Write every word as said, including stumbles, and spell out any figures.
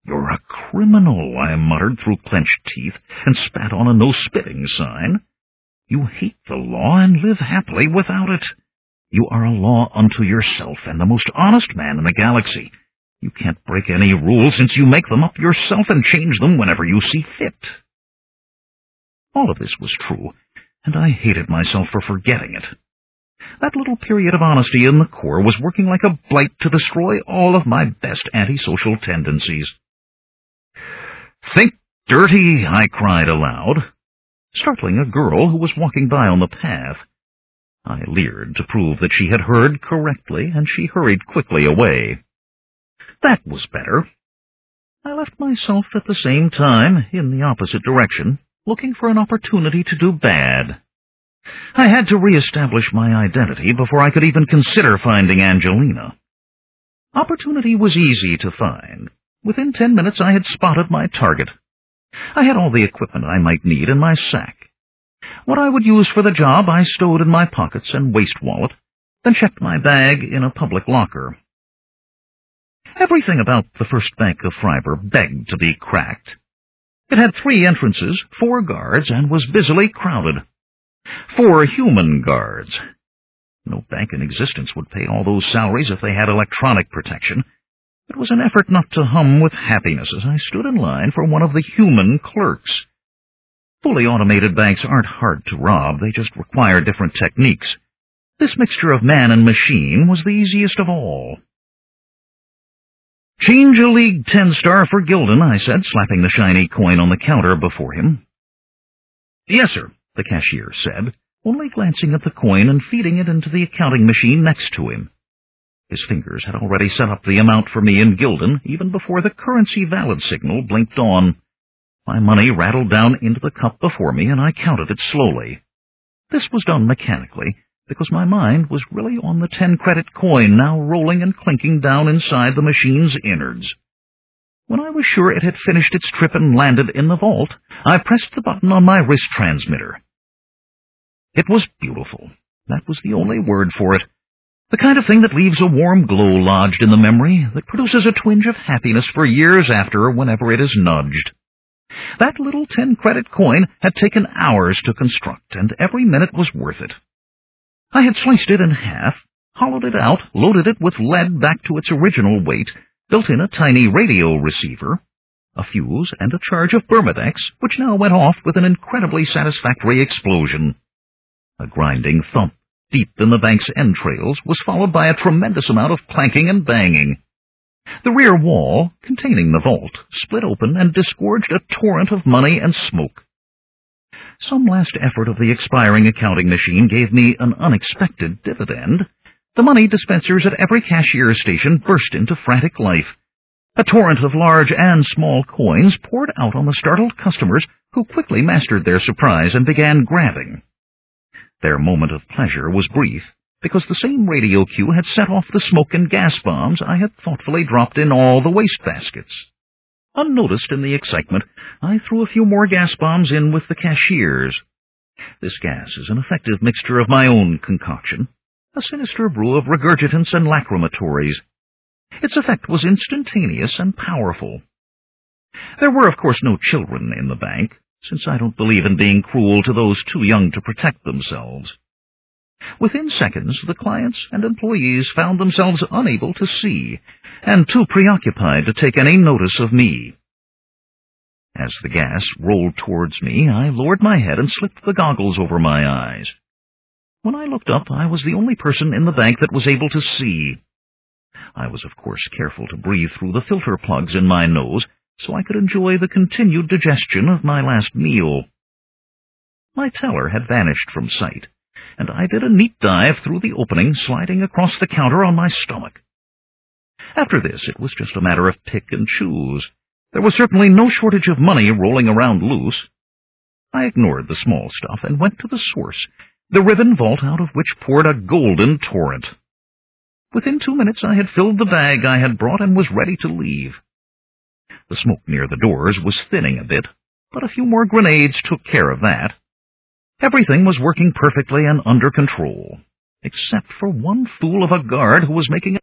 "You're a criminal," I muttered through clenched teeth, and spat on a no-spitting sign. "You hate the law and live happily without it. You are a law unto yourself and the most honest man in the galaxy. You can't break any rules since you make them up yourself and change them whenever you see fit." All of this was true, and I hated myself for forgetting it. That little period of honesty in the Corps was working like a blight to destroy all of my best antisocial tendencies. "Think dirty," I cried aloud, startling a girl who was walking by on the path. I leered to prove that she had heard correctly, and she hurried quickly away. That was better. I left myself at the same time in the opposite direction, looking for an opportunity to do bad. I had to re-establish my identity before I could even consider finding Angelina. Opportunity was easy to find. Within ten minutes I had spotted my target. I had all the equipment I might need in my sack. What I would use for the job I stowed in my pockets and waist wallet, then checked my bag in a public locker. Everything about the First Bank of Freiburg begged to be cracked. It had three entrances, four guards, and was busily crowded. Four human guards. No bank in existence would pay all those salaries if they had electronic protection. It was an effort not to hum with happiness as I stood in line for one of the human clerks. Fully automated banks aren't hard to rob, they just require different techniques. This mixture of man and machine was the easiest of all. "Change a League ten-star for Gilden," I said, slapping the shiny coin on the counter before him. "Yes, sir," the cashier said, only glancing at the coin and feeding it into the accounting machine next to him. His fingers had already set up the amount for me in Gilden, even before the currency valid signal blinked on. My money rattled down into the cup before me, and I counted it slowly. This was done mechanically, because my mind was really on the ten-credit coin now rolling and clinking down inside the machine's innards. When I was sure it had finished its trip and landed in the vault, I pressed the button on my wrist transmitter. It was beautiful. That was the only word for it. The kind of thing that leaves a warm glow lodged in the memory, that produces a twinge of happiness for years after whenever it is nudged. That little ten-credit coin had taken hours to construct, and every minute was worth it. I had sliced it in half, hollowed it out, loaded it with lead back to its original weight, built in a tiny radio receiver, a fuse, and a charge of Bermudex, which now went off with an incredibly satisfactory explosion. A grinding thump deep in the bank's entrails was followed by a tremendous amount of clanking and banging. The rear wall, containing the vault, split open and disgorged a torrent of money and smoke. Some last effort of the expiring accounting machine gave me an unexpected dividend. The money dispensers at every cashier station burst into frantic life. A torrent of large and small coins poured out on the startled customers, who quickly mastered their surprise and began grabbing. Their moment of pleasure was brief, because the same radio cue had set off the smoke and gas bombs I had thoughtfully dropped in all the waste baskets. Unnoticed in the excitement, I threw a few more gas bombs in with the cashiers. This gas is an effective mixture of my own concoction, a sinister brew of regurgitants and lacrimatories. Its effect was instantaneous and powerful. There were, of course, no children in the bank, since I don't believe in being cruel to those too young to protect themselves. Within seconds, the clients and employees found themselves unable to see, and too preoccupied to take any notice of me. As the gas rolled towards me, I lowered my head and slipped the goggles over my eyes. When I looked up, I was the only person in the bank that was able to see. I was, of course, careful to breathe through the filter plugs in my nose, so I could enjoy the continued digestion of my last meal. My teller had vanished from sight, and I did a neat dive through the opening, sliding across the counter on my stomach. After this, it was just a matter of pick and choose. There was certainly no shortage of money rolling around loose. I ignored the small stuff and went to the source, the ribbon vault out of which poured a golden torrent. Within two minutes I had filled the bag I had brought and was ready to leave. The smoke near the doors was thinning a bit, but a few more grenades took care of that. Everything was working perfectly and under control, except for one fool of a guard who was making